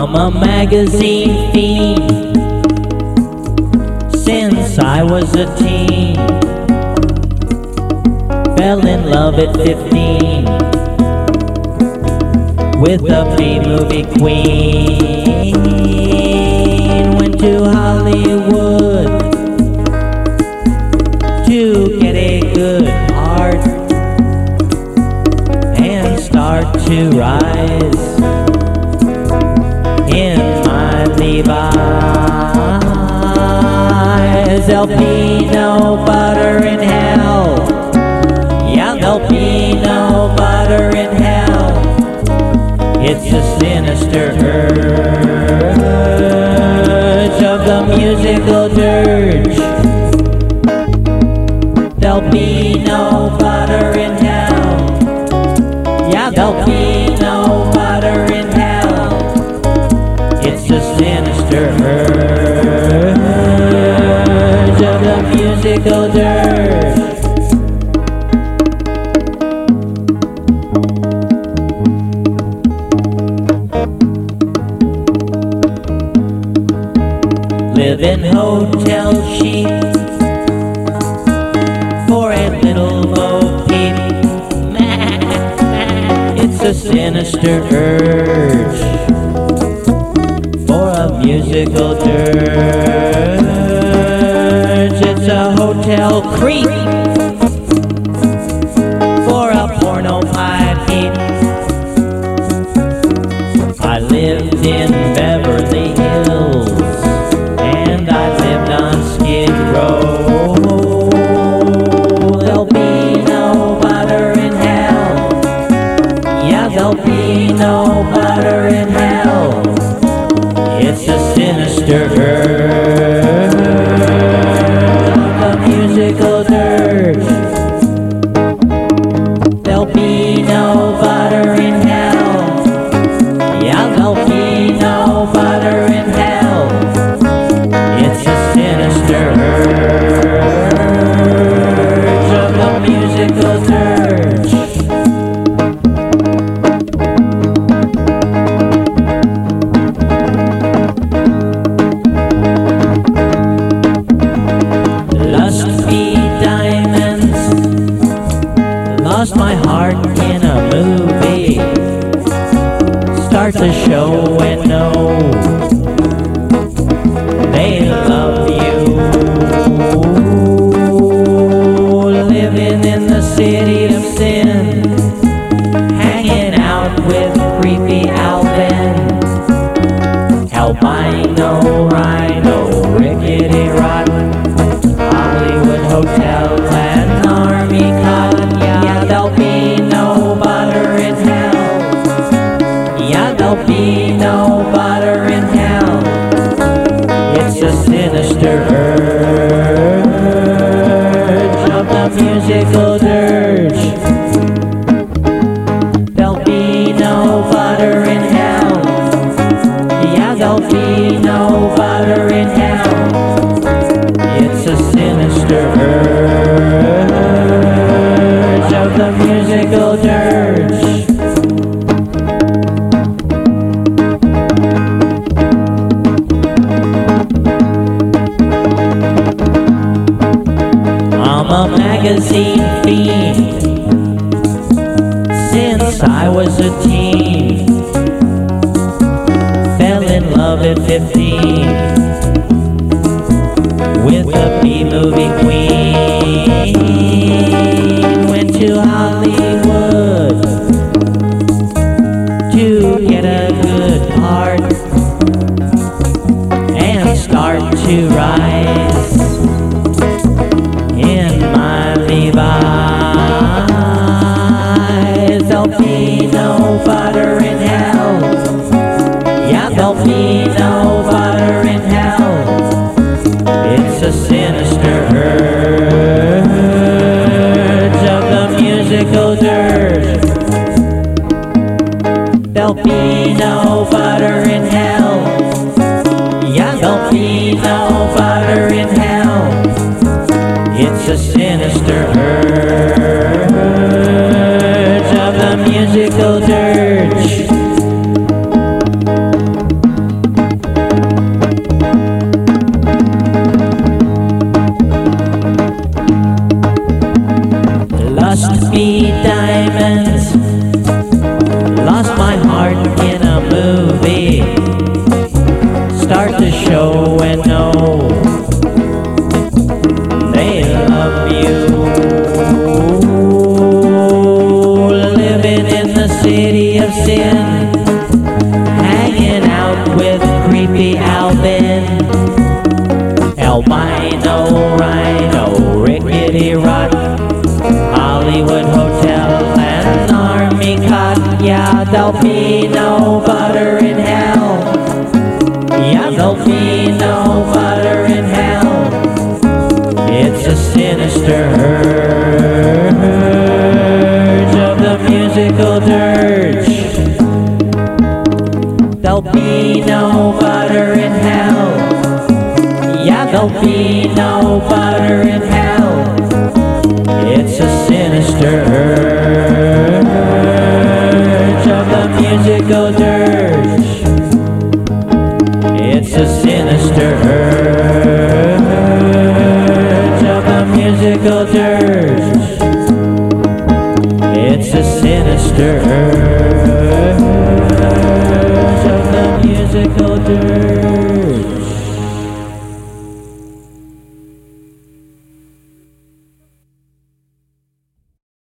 I'm a magazine fiend since I was a teen. Fell in love at 15 with a B-movie queen. Went to Hollywood to get a good part and start to rise in my Levi's. There'll be no butter in hell. Yeah, there'll be no butter in hell. It's a sinister urge of the musical dirge. There'll be no butter in hell. Yeah, there'll be no butter in hell. It's a sinister urge of the musical dirge. Live in hotel chic for a little Bo Peep. It's a sinister urge for a musical dirge. It's a hotel creep for a porno pipe. I lived in Beverly Hills and I lived on Skid Row. There'll be no butter in hell. Yeah, there'll be no butter in hell. It's a sinister urge of a musical dirge. There'll be no butter in hell. Yeah, there'll be no butter in hell. It's a sinister urge of the musical dirge. Lust be diamonds, lost my heart in a movie. Start the show and know they love you. Living in the city of sin, hanging out with creepy Alvin, albino, rhino, rickety rotten, Hollywood hotel and army cotton. Yeah, there'll be no butter in hell. Yeah, there'll be no butter in hell. It's a sinister urge of the musical dirge. There'll be no butter in hell. Yeah, there'll be no butter in hell. It's a sinister urge of the musical dirge. I'm a magazine fiend since I was a teen. Fell in love at 15 with a B-movie queen. Went to Hollywood to get a good part and start to rise in my Levi's. There'll be no butter in hell. Yeah, there'll be no butter in hell. It's a sinister urge of the musical dirge. There'll be no butter in hell. Yeah, there'll be no butter in hell. It's a sinister urge of the musical dirge. city of sin, hanging out with creepy Alvin, albino, rhino, rickety rot, Hollywood hotel and army cot. Yeah, there'll be no butter in hell. Yeah, there'll be no butter in hell. It's a sinister urge of the musical dirge. There'll be no butter in hell. Yeah, there'll be no butter in hell. It's a sinister urge of the musical dirge. It's a sinister urge of the musical dirge. It's a sinister urge of the musical dirge.